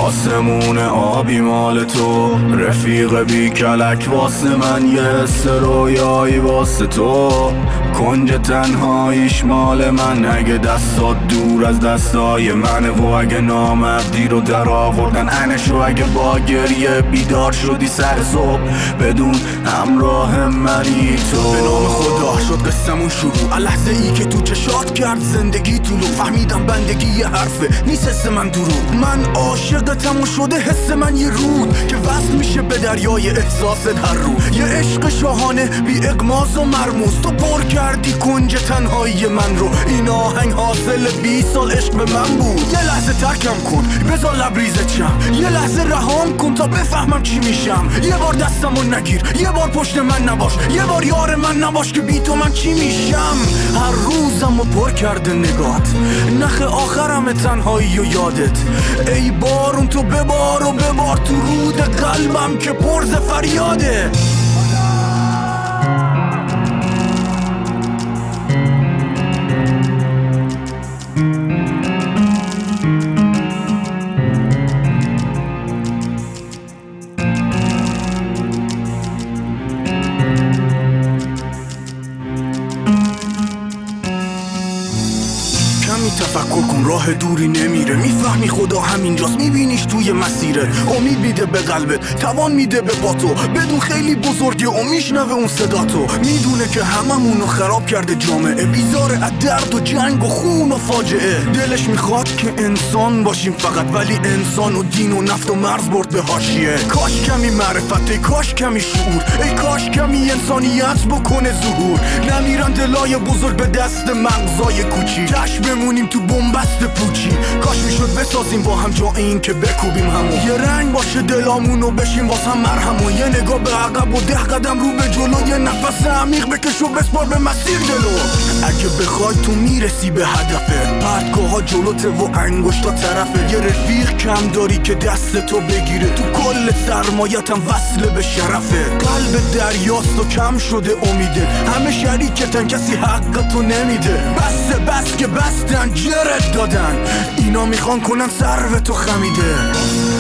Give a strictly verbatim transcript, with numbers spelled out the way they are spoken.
آسمون آبی مال تو، رفیق بی کلک واسه من، یه حس رویایی واسه تو. کنج تنهاییش مال من، اگه دستات دور از دستای منه و اگه نامردی رو در آوردن انشو، اگه با گریه بیدار شدی سر صبح بدون همراه منی تو. به نام خدا شد قصمون شروع، لحظه ای که تو چشات کرد زندگی طولو. فهمیدم بندگی یه حرفه نیست حس من دروغ. من عاشقتم و شده حس من یه رود که وصل میشه به دریای احساست هر رو. یه عشق شاهانه بی اغماز و مرموز، تو پر کردی کنج تنهایی من رو. این آهنگ حاصل بیست سال عشق به من بود. یه لحظه ترکم کن بذار لبریزت شم، یه لحظه رهام کن تا بفهمم چی میشم. یه بار دستمو نگیر، یه بار پشت من نباش، یه بار یار من نباش که بی تو من چی میشم. هر روزمو پر کرده نگات، نخ آخرم تنهایی و یادت. ای بارون تو ببار و ببار تو رود قلبم که پرز فریاده. کمی تفکر کن راه دوری نمیره، میفهمی خدا همینجاست، میبینیش توی مسیره. امید میده به قلبت، توان میده به پاتو، بدون خیلی بزرگه و میشنوه اون صداتو. میدونه که هممونو خراب کرده جامعه، بیزاره از درد و جنگ و خون و فاجعه. دلش میخواد که انسان باشیم فقط، ولی انسان و دین و نفت و مرز برد به حاشیه. کاش کمی معرفت، ای کاش کمی شعور، ای کاش کمی انسانیت بکنه ظهور. نمیرن دلای بزرگ به دست مغزای کوچی، کاش بمونیم تو بنبست پوچی. کاش میشد بسازیم با هم جا این که بکوبیم همون. یه رنگ باشه دلامونو بشیم واسه هم مرهمون. یه نگاه به عقب و ده قدم رو به جلو، یه نفس عمیق بکش و بسپار به مسیر جلو. اگه بخوای تو میرسی به هدفه، پرتگاه ها جلوته و انگشتا طرفه. یه رفیق کم داری که دست تو بگیره، تو کل سرمایتم وصله به شرفه. قلب دریاست و کم شده امیده، همه شریکتن کسی حق تو نمیده. بس بس که بستن جرت دادن، اینا میخوان کنن سر تو خمیده.